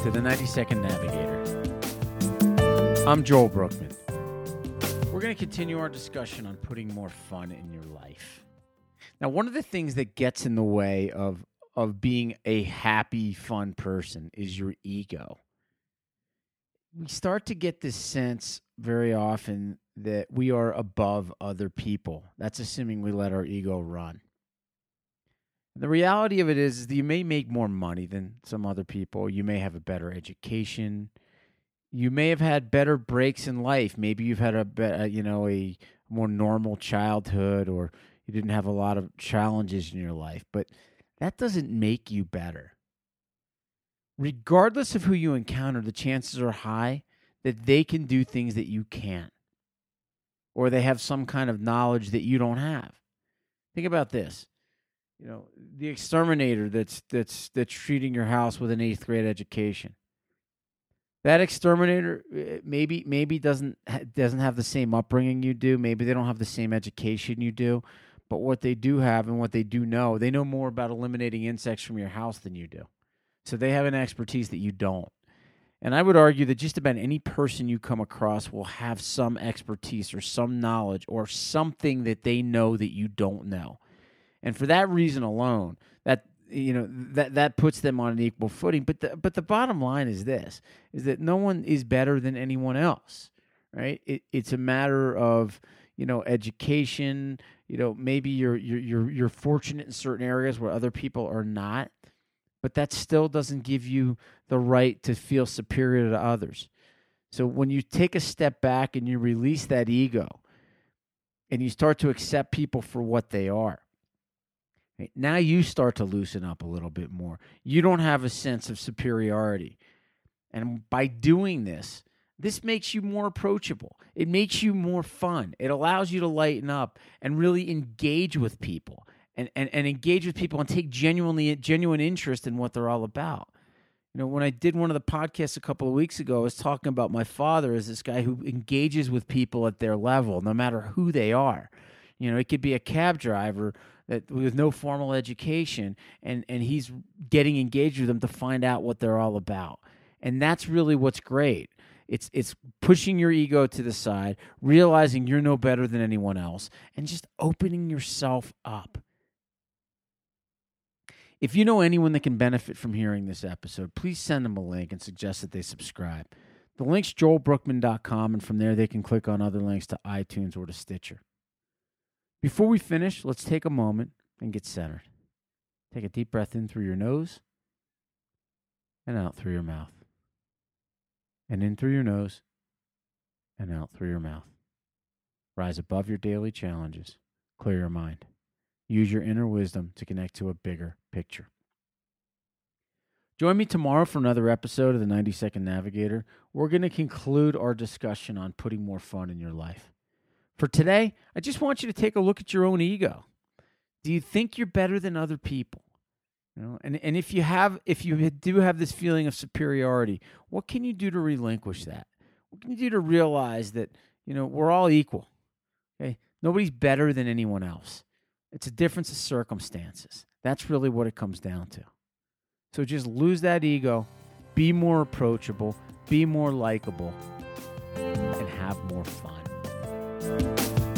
to the 90-Second Navigator. I'm Joel Brookman. We're going to continue our discussion on putting more fun in your life. Now, one of the things that gets in the way of being a happy, fun person is your ego. We start to get this sense very often that we are above other people. That's assuming we let our ego run. The reality of it is that you may make more money than some other people. You may have a better education. You may have had better breaks in life. Maybe you've had a more normal childhood, or you didn't have a lot of challenges in your life. But that doesn't make you better. Regardless of who you encounter, the chances are high that they can do things that you can't, or they have some kind of knowledge that you don't have. Think about this. You know, the exterminator that's treating your house with an 8th grade education. That exterminator maybe doesn't have the same upbringing you do. Maybe they don't have the same education you do. But what they do have and what they do know, they know more about eliminating insects from your house than you do. So they have an expertise that you don't. And I would argue that just about any person you come across will have some expertise or some knowledge or something that they know that you don't know. And for that reason alone, that puts them on an equal footing. But the bottom line is this: is that no one is better than anyone else, right? It's a matter of education. Maybe you're fortunate in certain areas where other people are not, but that still doesn't give you the right to feel superior to others. So when you take a step back and you release that ego, and you start to accept people for what they are. Now you start to loosen up a little bit more. You don't have a sense of superiority. And by doing this makes you more approachable. It makes you more fun. It allows you to lighten up and really engage with people and engage with people and take genuine interest in what they're all about. When I did one of the podcasts a couple of weeks ago, I was talking about my father as this guy who engages with people at their level, no matter who they are. It could be a cab driver with no formal education, and he's getting engaged with them to find out what they're all about. And that's really what's great. It's pushing your ego to the side, realizing you're no better than anyone else, and just opening yourself up. If you know anyone that can benefit from hearing this episode, please send them a link and suggest that they subscribe. The link's joelbrookman.com, and from there they can click on other links to iTunes or to Stitcher. Before we finish, let's take a moment and get centered. Take a deep breath in through your nose and out through your mouth. And in through your nose and out through your mouth. Rise above your daily challenges. Clear your mind. Use your inner wisdom to connect to a bigger picture. Join me tomorrow for another episode of the 90-Second Navigator. We're going to conclude our discussion on putting more fun in your life. For today, I just want you to take a look at your own ego. Do you think you're better than other people? And if you do have this feeling of superiority, what can you do to relinquish that? What can you do to realize that, we're all equal? Okay? Nobody's better than anyone else. It's a difference of circumstances. That's really what it comes down to. So just lose that ego, be more approachable, be more likable, and have more fun.